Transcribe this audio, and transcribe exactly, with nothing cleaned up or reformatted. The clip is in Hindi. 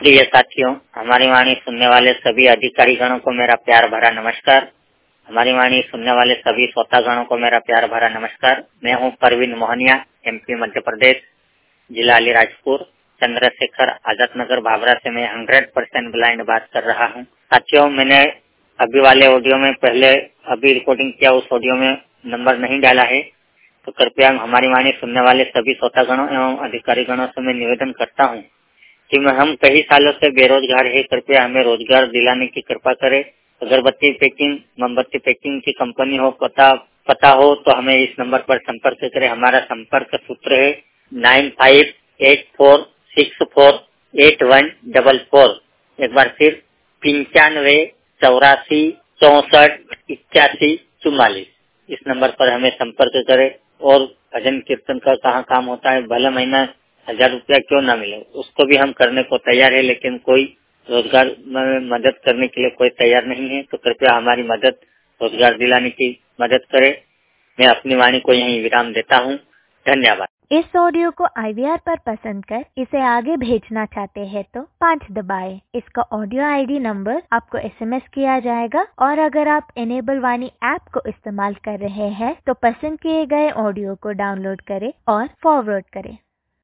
प्रिय साथियों, हमारी वाणी सुनने वाले सभी अधिकारी गणों को मेरा प्यार भरा नमस्कार। हमारी वाणी सुनने वाले सभी श्रोतागणों को मेरा प्यार भरा नमस्कार। मैं हूं परवीन मोहनिया, एमपी मध्य प्रदेश, जिला अलीराजपुर, चंद्रशेखर आजाद नगर भाभरा से मैं हंड्रेड परसेंट ब्लाइंड बात कर रहा हूं। साथियों, मैंने अभी वाले ऑडियो में पहले अभी रिकॉर्डिंग किया, उस ऑडियो में नंबर नहीं डाला है, तो कृपया हमारी वाणी सुनने वाले सभी श्रोतागणों एवं अधिकारी गणों से मैं निवेदन करता हूं कि मैं हम कई सालों से बेरोजगार है, कृपया हमें रोजगार दिलाने की कृपा करें। अगरबत्ती पैकिंग, मोमबत्ती पैकिंग की कंपनी हो, पता पता हो तो हमें इस नंबर पर संपर्क करें। हमारा संपर्क सूत्र है nine five eight four six four eight one double four. एक बार फिर पंचानवे चौरासी चौसठ इक्यासी चुम्बालीस, इस नंबर पर हमें संपर्क करें। और भजन कीर्तन का कहाँ काम होता है, भले महीना हजार रुपया क्यों ना मिले, उसको भी हम करने को तैयार है, लेकिन कोई रोजगार में मदद करने के लिए कोई तैयार नहीं है, तो कृपया हमारी मदद रोजगार दिलाने की मदद करें। मैं अपनी वाणी को यहीं विराम देता हूँ। धन्यवाद। इस ऑडियो को आई वी आर पर पसंद कर इसे आगे भेजना चाहते हैं तो पाँच दबाएं। इसका ऑडियो आई डी नंबर आपको एस एम एस किया जाएगा। और अगर आप इनेबल वाणी ऐप को इस्तेमाल कर रहे हैं तो पसंद किए गए ऑडियो को डाउनलोड करें और फॉरवर्ड करें।